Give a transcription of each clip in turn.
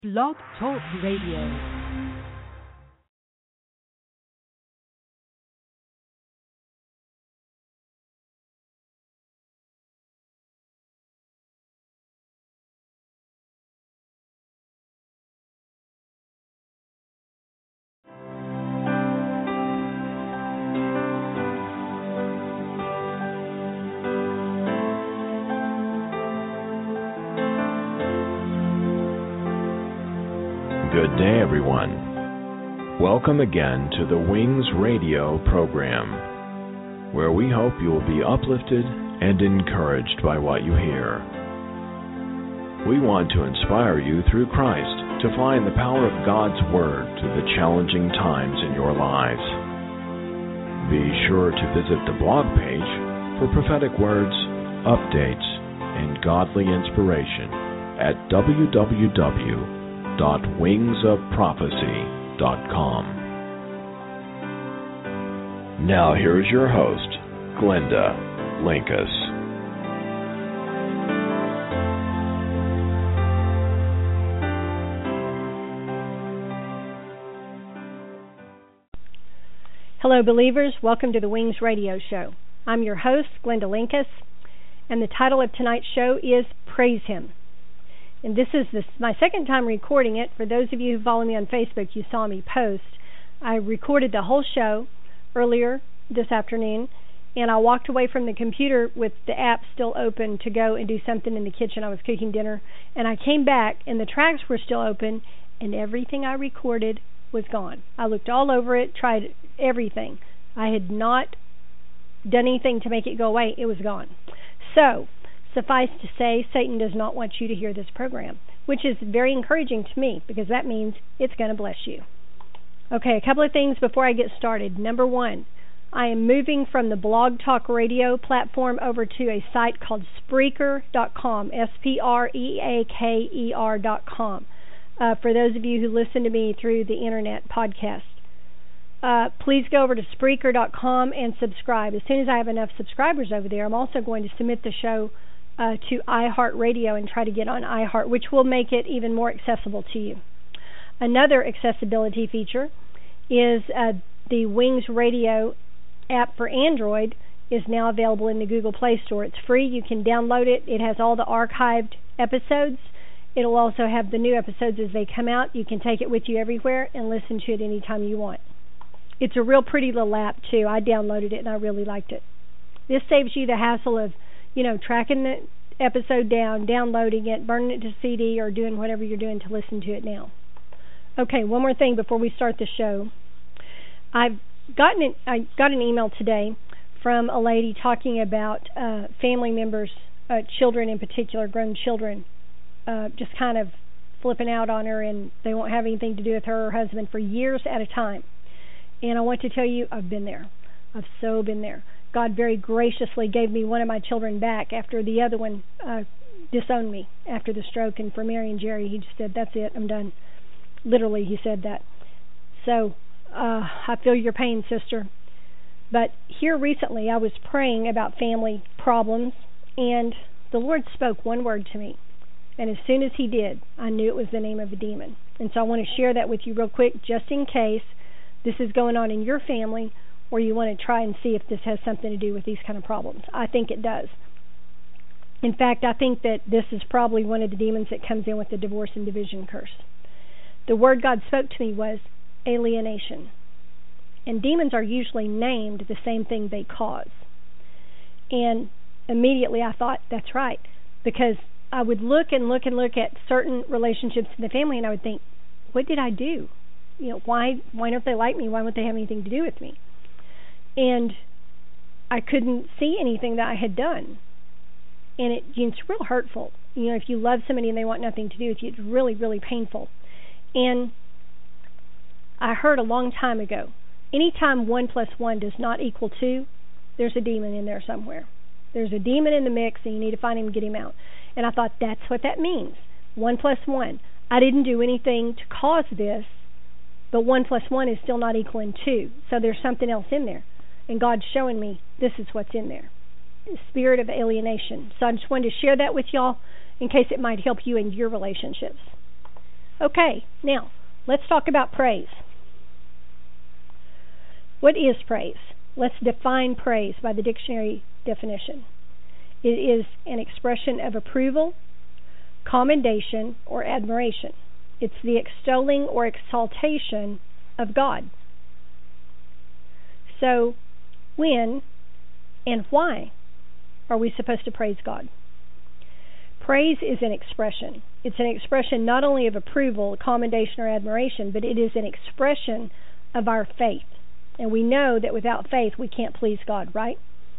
Blog Talk Radio. Good day, everyone. Welcome again to the Wings Radio program, where we hope you will be uplifted and encouraged by what you hear. We want to inspire you through Christ to find the power of God's Word through the challenging times in your lives. Be sure to visit the blog page for prophetic words, updates, and godly inspiration at www.wingsofprophecy.com. Now here's your host, Glenda Linkus. Hello, believers. Welcome to the Wings Radio Show. I'm your host, Glenda Linkus, and the title of tonight's show is Praise Him. And this is my second time recording it. For those of you who follow me on Facebook, you saw me post. I recorded the whole show earlier this afternoon, and I walked away from the computer with the app still open to go and do something in the kitchen. I was cooking dinner, and I came back, and the tracks were still open, and everything I recorded was gone. I looked all over it, tried everything. I had not done anything to make it go away. It was gone. So, suffice to say, Satan does not want you to hear this program, which is very encouraging to me because that means it's going to bless you. Okay, a couple of things before I get started. Number one, I am moving from the Blog Talk Radio platform over to a site called Spreaker.com, Spreaker.com, for those of you who listen to me through the internet podcast. Please go over to Spreaker.com and subscribe. As soon as I have enough subscribers over there, I'm also going to submit the show to iHeartRadio and try to get on iHeart, which will make it even more accessible to you. Another accessibility feature is the Wings Radio app for Android is now available in the Google Play Store. It's free. You can download it. It has all the archived episodes. It'll also have the new episodes as they come out. You can take it with you everywhere and listen to it anytime you want. It's a real pretty little app, too. I downloaded it, and I really liked it. This saves you the hassle of tracking the episode down, downloading it, burning it to CD, or doing whatever you're doing to listen to it now. Okay, one more thing before we start the show. I got an email today from a lady talking about family members, children in particular, grown children, just kind of flipping out on her, and they won't have anything to do with her or her husband for years at a time. And I want to tell you, I've been there. I've so been there. God very graciously gave me one of my children back after the other one disowned me after the stroke. And for Mary and Jerry, he just said, that's it, I'm done. Literally, he said that. So I feel your pain, sister. But here recently, I was praying about family problems, and the Lord spoke one word to me. And as soon as he did, I knew it was the name of a demon. And so I want to share that with you real quick, just in case this is going on in your family, or you want to try and see if this has something to do with these kind of problems. I think it does. In fact, I think that this is probably one of the demons that comes in with the divorce and division curse. The word God spoke to me was alienation. And demons are usually named the same thing they cause. And immediately I thought, that's right. Because I would look at certain relationships in the family, and I would think, what did I do? Why don't they like me? Why won't they have anything to do with me? And I couldn't see anything that I had done. And it's real hurtful. If you love somebody and they want nothing to do with you, it's really, really painful. And I heard a long time ago, anytime 1 + 1 does not equal 2, there's a demon in there somewhere. There's a demon in the mix, and you need to find him and get him out. And I thought, that's what that means. 1 + 1. I didn't do anything to cause this, but 1 + 1 is still not equaling 2. So there's something else in there. And God's showing me this is what's in there. The spirit of alienation. So I just wanted to share that with y'all in case it might help you in your relationships. Okay, now let's talk about praise. What is praise? Let's define praise by the dictionary definition. It is an expression of approval, commendation, or admiration. It's the extolling or exaltation of God. So, when and why are we supposed to praise God? Praise is an expression. It's an expression not only of approval, commendation, or admiration, but it is an expression of our faith. And we know that without faith we can't please God, right?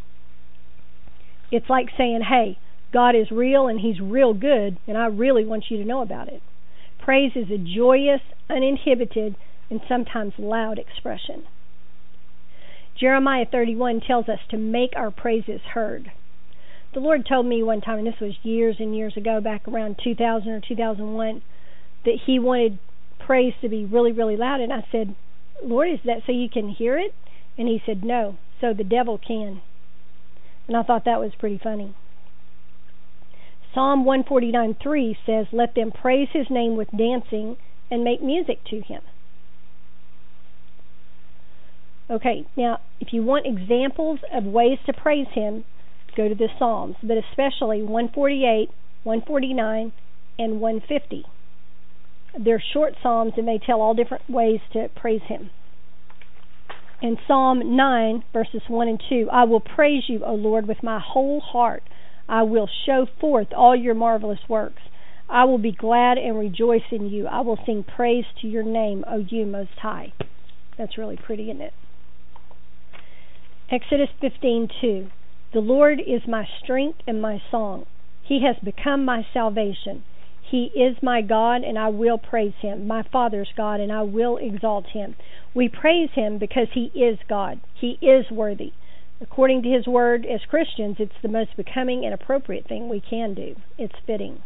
It's like saying, hey, God is real and He's real good, and I really want you to know about it. Praise is a joyous, uninhibited, and sometimes loud expression. Jeremiah 31 tells us to make our praises heard. The Lord told me one time, and this was years and years ago, back around 2000 or 2001, that He wanted praise to be really, really loud. And I said, Lord, is that so you can hear it? And He said, no, so the devil can. And I thought that was pretty funny. Psalm 149:3 says, let them praise His name with dancing and make music to Him. Okay, now, if you want examples of ways to praise Him, go to the Psalms, but especially 148, 149, and 150. They're short Psalms, and they tell all different ways to praise Him. In Psalm 9, verses 1 and 2, I will praise You, O Lord, with my whole heart. I will show forth all Your marvelous works. I will be glad and rejoice in You. I will sing praise to Your name, O You Most High. That's really pretty, isn't it? Exodus 15:2. The Lord is my strength and my song. He has become my salvation. He is my God, and I will praise Him, my Father's God, and I will exalt Him. We praise Him because He is God. He is worthy. According to His word, as Christians, it's the most becoming and appropriate thing we can do. It's fitting.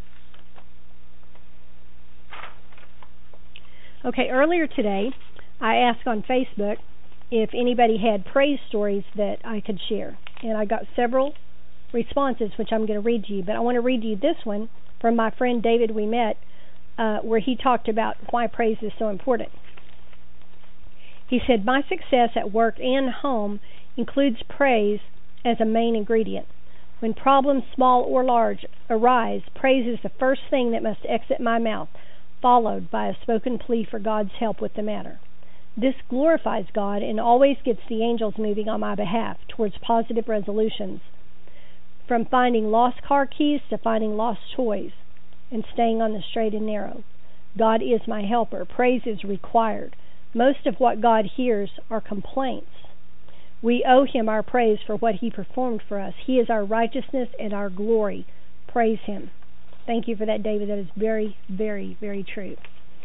Okay, earlier today, I asked on Facebook if anybody had praise stories that I could share. And I got several responses, which I'm going to read to you. But I want to read you this one from my friend David we met, where he talked about why praise is so important. He said, my success at work and home includes praise as a main ingredient. When problems, small or large, arise, praise is the first thing that must exit my mouth, followed by a spoken plea for God's help with the matter. This glorifies God and always gets the angels moving on my behalf towards positive resolutions. From finding lost car keys to finding lost toys and staying on the straight and narrow. God is my helper. Praise is required. Most of what God hears are complaints. We owe Him our praise for what He performed for us. He is our righteousness and our glory. Praise Him. Thank you for that, David. That is very, very, very true.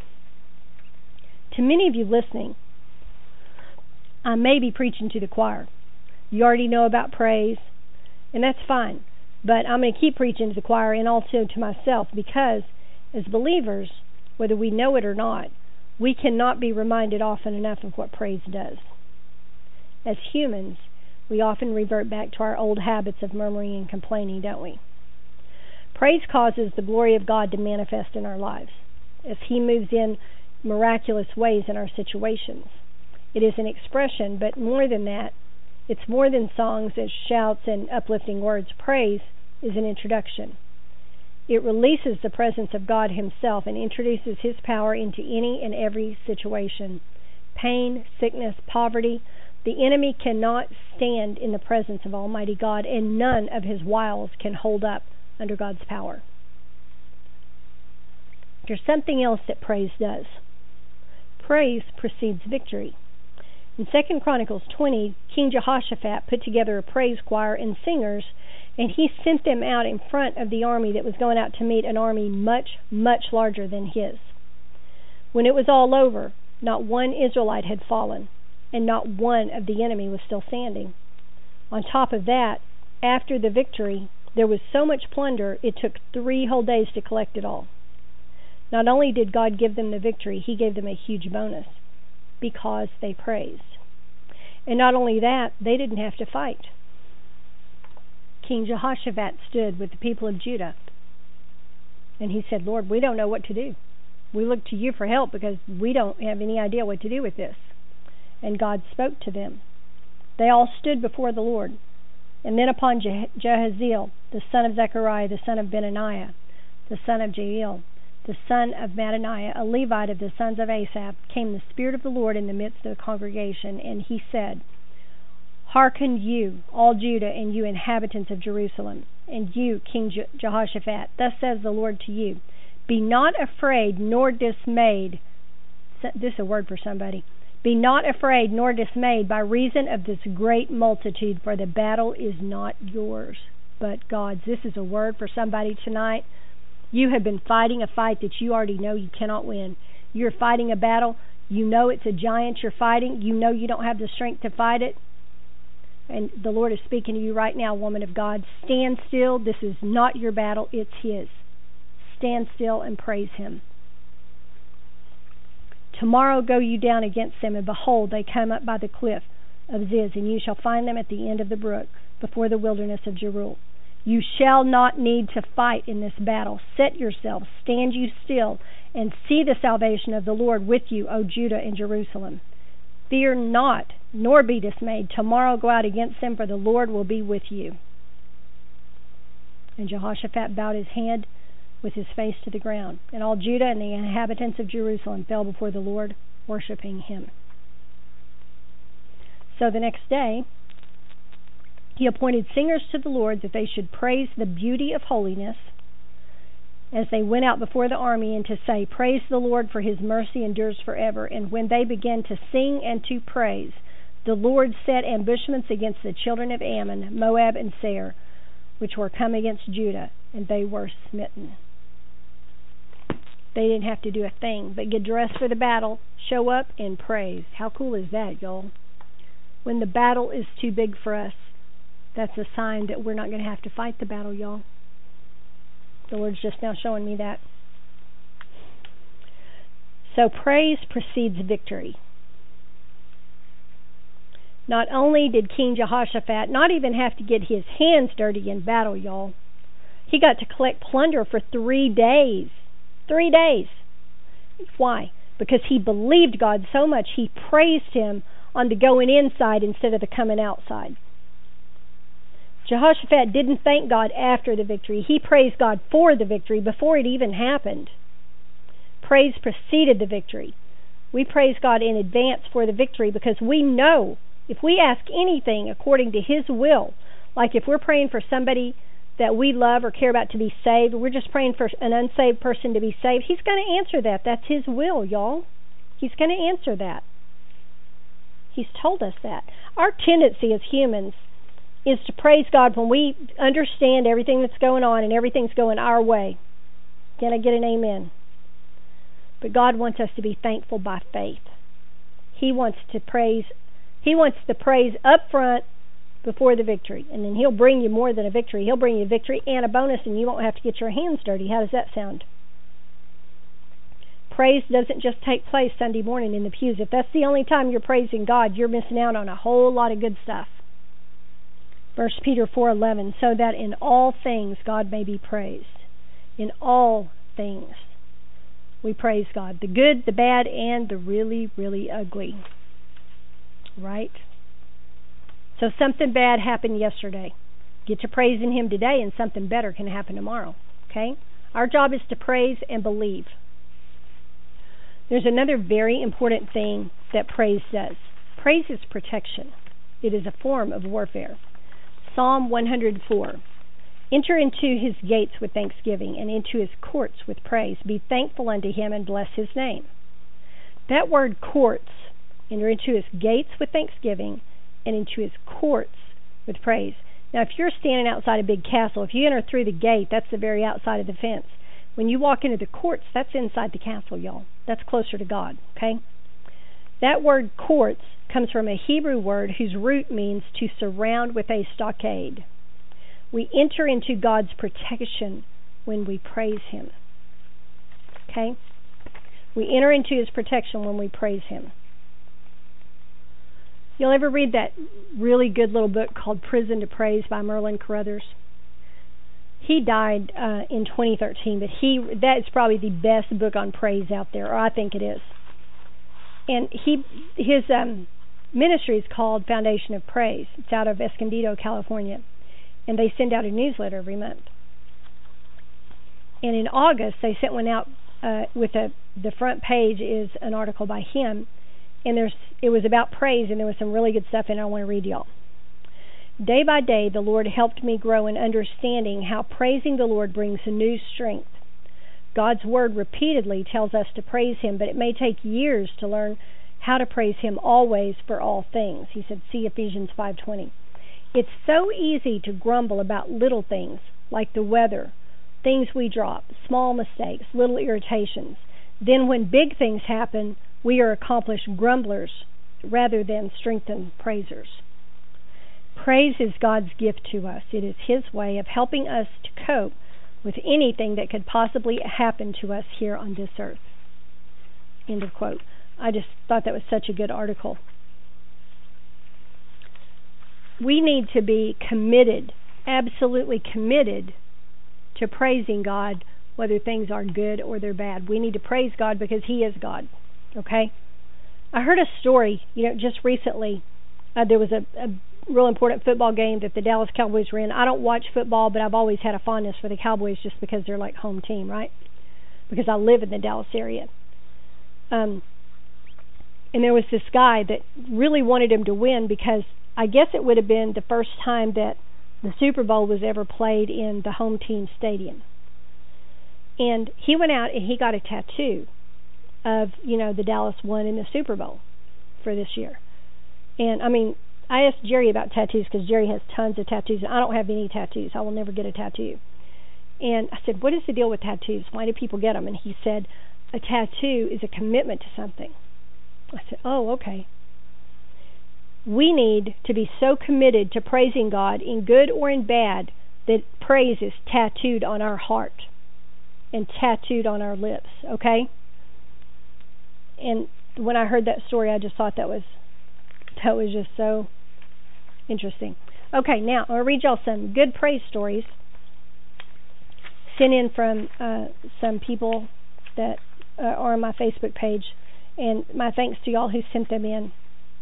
To many of you listening, I may be preaching to the choir. You already know about praise, and that's fine. But I'm going to keep preaching to the choir and also to myself, because as believers, whether we know it or not, we cannot be reminded often enough of what praise does. As humans, we often revert back to our old habits of murmuring and complaining, don't we? Praise causes the glory of God to manifest in our lives as He moves in miraculous ways in our situations. It is an expression, but more than that, it's more than songs and shouts and uplifting words. Praise is an introduction. It releases the presence of God Himself and introduces His power into any and every situation. Pain, sickness, poverty. The enemy cannot stand in the presence of Almighty God, and none of his wiles can hold up under God's power. There's something else that praise does. Praise precedes victory. In 2 Chronicles 20, King Jehoshaphat put together a praise choir and singers, and he sent them out in front of the army that was going out to meet an army much, much larger than his. When it was all over, not one Israelite had fallen, and not one of the enemy was still standing. On top of that, after the victory, there was so much plunder, it took 3 whole days to collect it all. Not only did God give them the victory, He gave them a huge bonus, because they praised. And not only that, they didn't have to fight. King Jehoshaphat stood with the people of Judah, and he said, Lord, we don't know what to do. We look to you for help because we don't have any idea what to do with this. And God spoke to them. They all stood before the Lord. And then upon Jahaziel, the son of Zechariah, the son of Benaniah, the son of Jael, the son of Mattaniah, a Levite of the sons of Asaph, came the Spirit of the Lord in the midst of the congregation, and he said, Hearken you, all Judah, and you inhabitants of Jerusalem, and you, King Jehoshaphat, thus says the Lord to you, be not afraid nor dismayed. This is a word for somebody. Be not afraid nor dismayed by reason of this great multitude, for the battle is not yours, but God's. This is a word for somebody tonight. You have been fighting a fight that you already know you cannot win. You're fighting a battle. You know it's a giant you're fighting. You know you don't have the strength to fight it. And the Lord is speaking to you right now, woman of God. Stand still. This is not your battle. It's His. Stand still and praise Him. Tomorrow go you down against them, and behold, they come up by the cliff of Ziz, and you shall find them at the end of the brook, before the wilderness of Jeruel. You shall not need to fight in this battle. Set yourselves, stand you still, and see the salvation of the Lord with you, O Judah and Jerusalem. Fear not, nor be dismayed. Tomorrow go out against them, for the Lord will be with you. And Jehoshaphat bowed his head with his face to the ground. And all Judah and the inhabitants of Jerusalem fell before the Lord, worshiping Him. So the next day, he appointed singers to the Lord that they should praise the beauty of holiness as they went out before the army, and to say, Praise the Lord, for His mercy endures forever. And when they began to sing and to praise, the Lord set ambushments against the children of Ammon, Moab, and Seir, which were come against Judah, and they were smitten. They didn't have to do a thing but get dressed for the battle, show up, and praise. How cool is that, y'all? When the battle is too big for us, that's a sign that we're not going to have to fight the battle, y'all. The Lord's just now showing me that. So praise precedes victory. Not only did King Jehoshaphat not even have to get his hands dirty in battle, y'all, he got to collect plunder for 3 days. 3 days. Why? Because he believed God so much, he praised Him on the going inside instead of the coming outside. Jehoshaphat didn't thank God after the victory. He praised God for the victory before it even happened. Praise preceded the victory. We praise God in advance for the victory because we know if we ask anything according to His will, like if we're praying for somebody that we love or care about to be saved, we're just praying for an unsaved person to be saved, He's going to answer that. That's His will, y'all. He's going to answer that. He's told us that. Our tendency as humans is to praise God when we understand everything that's going on and everything's going our way. Can I get an amen? But God wants us to be thankful by faith. He wants to praise. He wants the praise up front before the victory. And then He'll bring you more than a victory. He'll bring you a victory and a bonus, and you won't have to get your hands dirty. How does that sound? Praise doesn't just take place Sunday morning in the pews. If that's the only time you're praising God, you're missing out on a whole lot of good stuff. 1 Peter 4:11, so that in all things God may be praised. In all things we praise God. The good, the bad, and the really, really ugly. Right? So something bad happened yesterday. Get to praising Him today, and something better can happen tomorrow. Okay? Our job is to praise and believe. There's another very important thing that praise does. Praise is protection. It is a form of warfare. Psalm 104. Enter into His gates with thanksgiving, and into His courts with praise. Be thankful unto Him, and bless His name. That word courts, enter into His gates with thanksgiving, and into His courts with praise. Now, if you're standing outside a big castle, if you enter through the gate, that's the very outside of the fence. When you walk into the courts, that's inside the castle, y'all. That's closer to God, okay? That word courts comes from a Hebrew word whose root means to surround with a stockade. We enter into God's protection when we praise Him. Okay? We enter into His protection when we praise Him. You'll ever read that really good little book called Prison to Praise by Merlin Carothers? He died in 2013, but that is probably the best book on praise out there, or I think it is. And his ministry is called Foundation of Praise. It's out of Escondido, California, and they send out a newsletter every month. And in August, they sent one out with the front page is an article by him, and it was about praise, and there was some really good stuff in it I want to read y'all. Day by day, the Lord helped me grow in understanding how praising the Lord brings a new strength. God's Word repeatedly tells us to praise Him, but it may take years to learn how to praise Him always for all things. He said, see Ephesians 5:20. It's so easy to grumble about little things like the weather, things we drop, small mistakes, little irritations. Then when big things happen, we are accomplished grumblers rather than strengthened praisers. Praise is God's gift to us. It is His way of helping us to cope with anything that could possibly happen to us here on this earth. End of quote. I just thought that was such a good article. We need to be committed, absolutely committed, to praising God, whether things are good or they're bad. We need to praise God because He is God. Okay? I heard a story, just recently. There was a real important football game that the Dallas Cowboys were in. I don't watch football, but I've always had a fondness for the Cowboys just because they're like home team, right? Because I live in the Dallas area. And there was this guy that really wanted him to win because I guess it would have been the first time that the Super Bowl was ever played in the home team stadium. And he went out and he got a tattoo of, the Dallas won in the Super Bowl for this year. And, I asked Jerry about tattoos because Jerry has tons of tattoos. I don't have any tattoos. I will never get a tattoo. And I said, what is the deal with tattoos? Why do people get them? And he said, a tattoo is a commitment to something. I said, oh, okay. We need to be so committed to praising God in good or in bad that praise is tattooed on our heart and tattooed on our lips, okay? And when I heard that story, I just thought that was just so interesting. Okay, now I'll read y'all some good praise stories sent in from some people that are on my Facebook page, and my thanks to y'all who sent them in.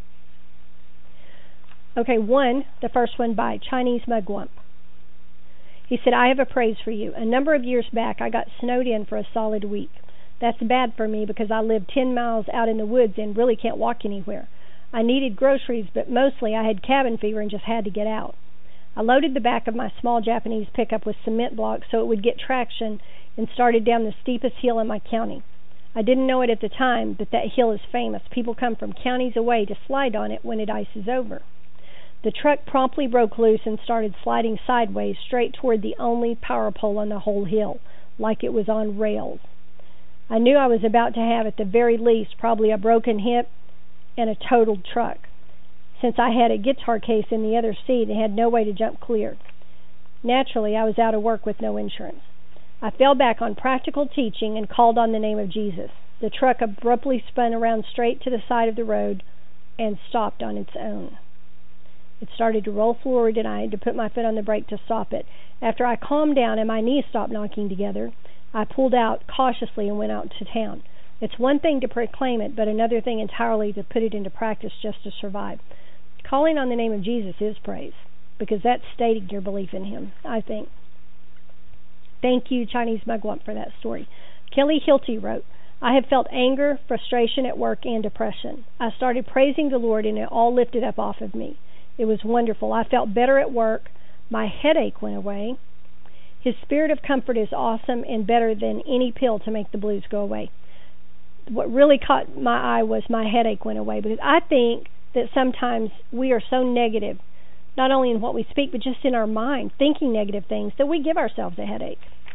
Okay, the first one by Chinese Mugwump. He said, I have a praise for you. A number of years back, I got snowed in for a solid week. That's bad for me because I live 10 miles out in the woods and really can't walk anywhere. I needed groceries, but mostly I had cabin fever and just had to get out. I loaded the back of my small Japanese pickup with cement blocks so it would get traction and started down the steepest hill in my county. I didn't know it at the time, but that hill is famous. People come from counties away to slide on it when it ices over. The truck promptly broke loose and started sliding sideways straight toward the only power pole on the whole hill, like it was on rails. I knew I was about to have, at the very least, probably a broken hip and a totaled truck, since I had a guitar case in the other seat and had no way to jump clear. Naturally, I was out of work with no insurance. I fell back on practical teaching and called on the name of Jesus. The truck abruptly spun around straight to the side of the road and stopped on its own. It started to roll forward, and I had to put my foot on the brake to stop it. After I calmed down and my knees stopped knocking together, I pulled out cautiously and went out to town. It's one thing to proclaim it, but another thing entirely to put it into practice just to survive. Calling on the name of Jesus is praise, because that's stating your belief in Him, I think. Thank you, Chinese Mugwump, for that story. Kelly Hilty wrote, I have felt anger, frustration at work, and depression. I started praising the Lord, and it all lifted up off of me. It was wonderful. I felt better at work. My headache went away. His spirit of comfort is awesome and better than any pill to make the blues go away. What really caught my eye was my headache went away, because I think that sometimes we are so negative, not only in what we speak, but just in our mind, thinking negative things, that we give ourselves a headache.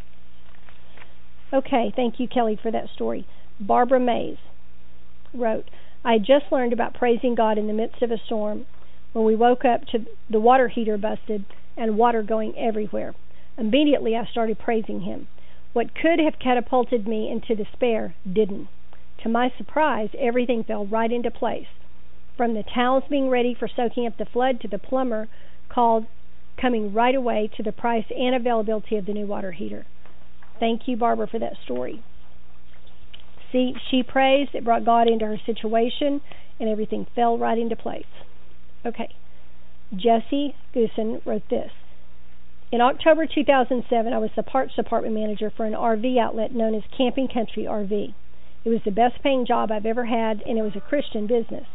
Okay, thank you, Kelly, for that story. Barbara Mays wrote, I had just learned about praising God in the midst of a storm when we woke up to the water heater busted and water going everywhere. Immediately I started praising Him. What could have catapulted me into despair didn't. To my surprise, everything fell right into place. From the towels being ready for soaking up the flood to the plumber called coming right away to the price and availability of the new water heater. Thank you, Barbara, for that story. See, she praised, it brought God into her situation, and everything fell right into place. Okay. Jesse Goosen wrote this. In October 2007, I was the parts department manager for an RV outlet known as Camping Country RV. It was the best paying job I've ever had, and it was a Christian business,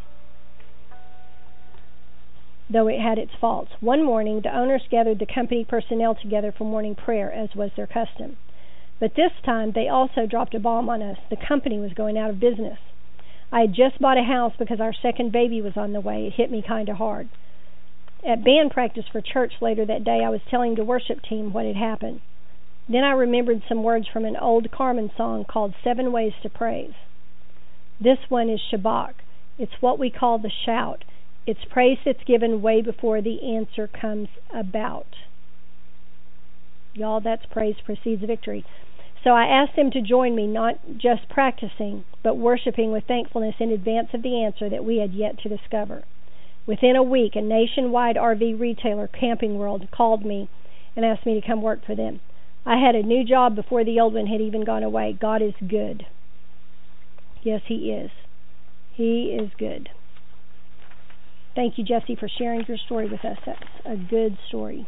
though it had its faults. One morning, the owners gathered the company personnel together for morning prayer, as was their custom. But this time, they also dropped a bomb on us. The company was going out of business. I had just bought a house because our second baby was on the way. It hit me kind of hard. At band practice for church later that day, I was telling the worship team what had happened. Then I remembered some words from an old Carmen song called 7 Ways to Praise. This one is Shabbat. It's what we call the shout. It's praise that's given way before the answer comes about. Y'all, that's praise precedes victory. So I asked them to join me, not just practicing, but worshiping with thankfulness in advance of the answer that we had yet to discover. Within a week, a nationwide RV retailer, Camping World, called me and asked me to come work for them. I had a new job before the old one had even gone away. God is good. Yes, He is. He is good. Thank you, Jesse, for sharing your story with us. That's a good story.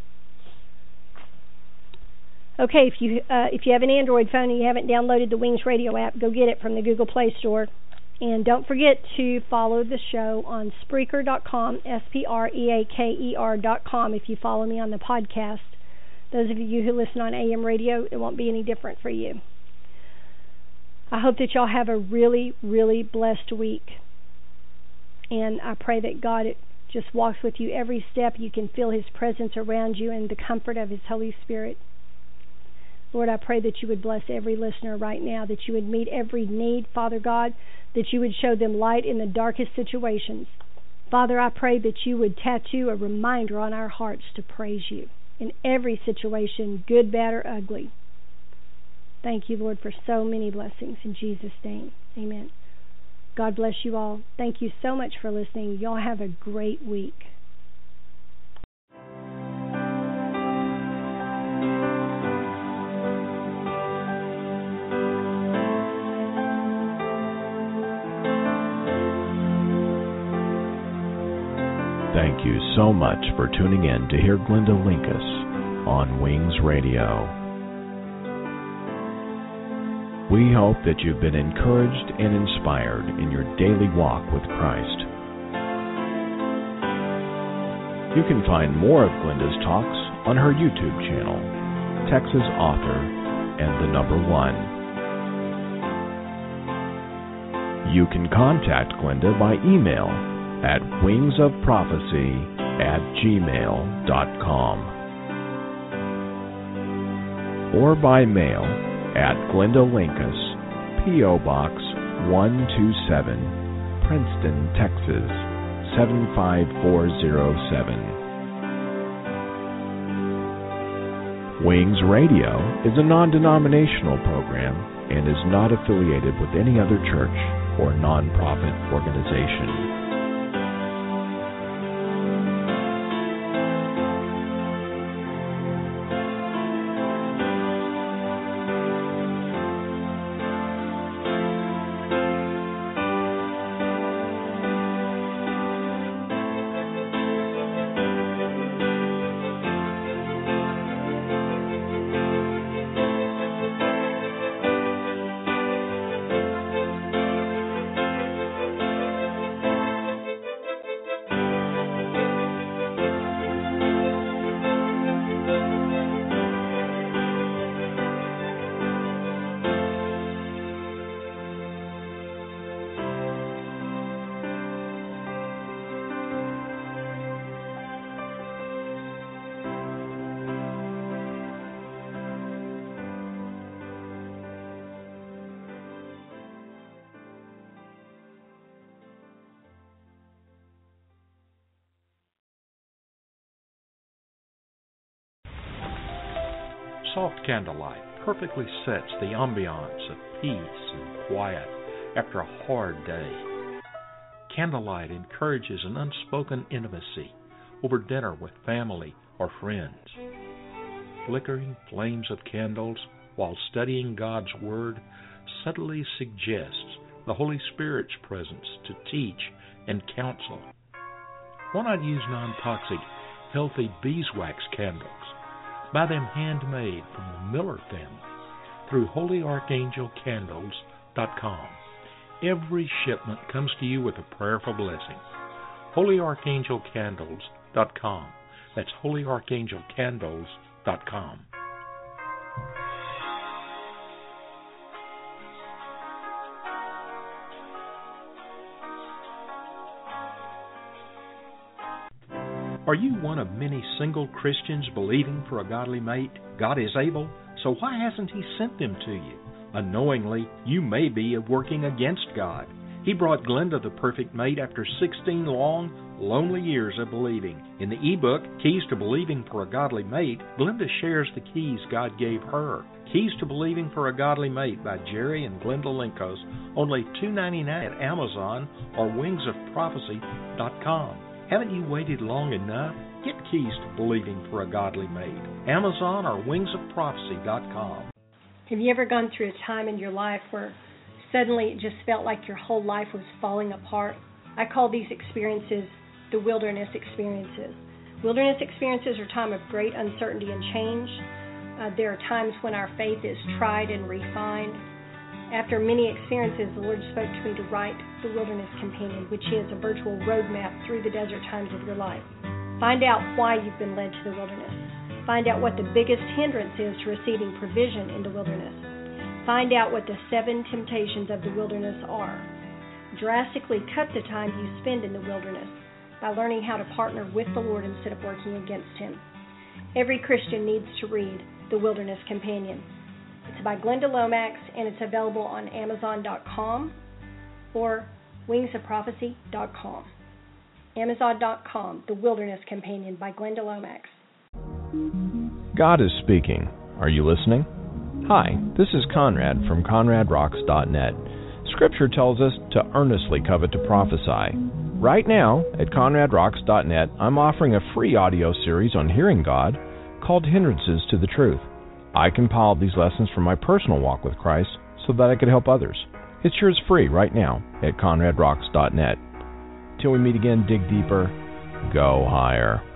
Okay, if you have an Android phone and you haven't downloaded the Wings Radio app, go get it from the Google Play Store. And don't forget to follow the show on Spreaker.com, Spreaker.com, if you follow me on the podcast. Those of you who listen on AM radio, it won't be any different for you. I hope that y'all have a really, really blessed week. And I pray that God just walks with you every step. You can feel His presence around you and the comfort of His Holy Spirit. Lord, I pray that you would bless every listener right now, that you would meet every need, Father God, that you would show them light in the darkest situations. Father, I pray that you would tattoo a reminder on our hearts to praise you in every situation, good, bad, or ugly. Thank you, Lord, for so many blessings. In Jesus' name, amen. God bless you all. Thank you so much for listening. Y'all have a great week. Thank you so much for tuning in to hear Glenda Linkus on Wings Radio. We hope that you've been encouraged and inspired in your daily walk with Christ. You can find more of Glenda's talks on her YouTube channel, Texas Author and the Number 1. You can contact Glenda by email at wingsofprophecy@gmail.com or by mail at Glenda Linkus, P.O. Box 127, Princeton, Texas 75407. Wings Radio is a non-denominational program and is not affiliated with any other church or nonprofit organization. Soft candlelight perfectly sets the ambiance of peace and quiet after a hard day. Candlelight encourages an unspoken intimacy over dinner with family or friends. Flickering flames of candles while studying God's Word subtly suggests the Holy Spirit's presence to teach and counsel. Why not use non-toxic, healthy beeswax candles? Buy them handmade from the Miller family through HolyArchangelCandles.com. Every shipment comes to you with a prayerful blessing. HolyArchangelCandles.com. That's HolyArchangelCandles.com. Are you one of many single Christians believing for a godly mate? God is able, so why hasn't He sent them to you? Unknowingly, you may be working against God. He brought Glenda the perfect mate after 16 long, lonely years of believing. In the ebook, Keys to Believing for a Godly Mate, Glenda shares the keys God gave her. Keys to Believing for a Godly Mate by Jerry and Glenda Linkos, only $2.99 at Amazon or WingsOfProphecy.com. Haven't you waited long enough? Get Keys to Believing for a Godly Mate. Amazon or WingsOfProphecy.com. Have you ever gone through a time in your life where suddenly it just felt like your whole life was falling apart? I call these experiences the wilderness experiences. Wilderness experiences are a time of great uncertainty and change. There are times when our faith is tried and refined. After many experiences, the Lord spoke to me to write The Wilderness Companion, which is a virtual roadmap through the desert times of your life. Find out why you've been led to the wilderness. Find out what the biggest hindrance is to receiving provision in the wilderness. Find out what the 7 temptations of the wilderness are. Drastically cut the time you spend in the wilderness by learning how to partner with the Lord instead of working against Him. Every Christian needs to read The Wilderness Companion. It's by Glenda Lomax, and it's available on Amazon.com or WingsOfProphecy.com. Amazon.com, The Wilderness Companion by Glenda Lomax. God is speaking. Are you listening? Hi, this is Conrad from ConradRocks.net. Scripture tells us to earnestly covet to prophesy. Right now, at ConradRocks.net, I'm offering a free audio series on hearing God called Hindrances to the Truth. I compiled these lessons from my personal walk with Christ so that I could help others. It's yours free right now at ConradRocks.net. Till we meet again, dig deeper, go higher.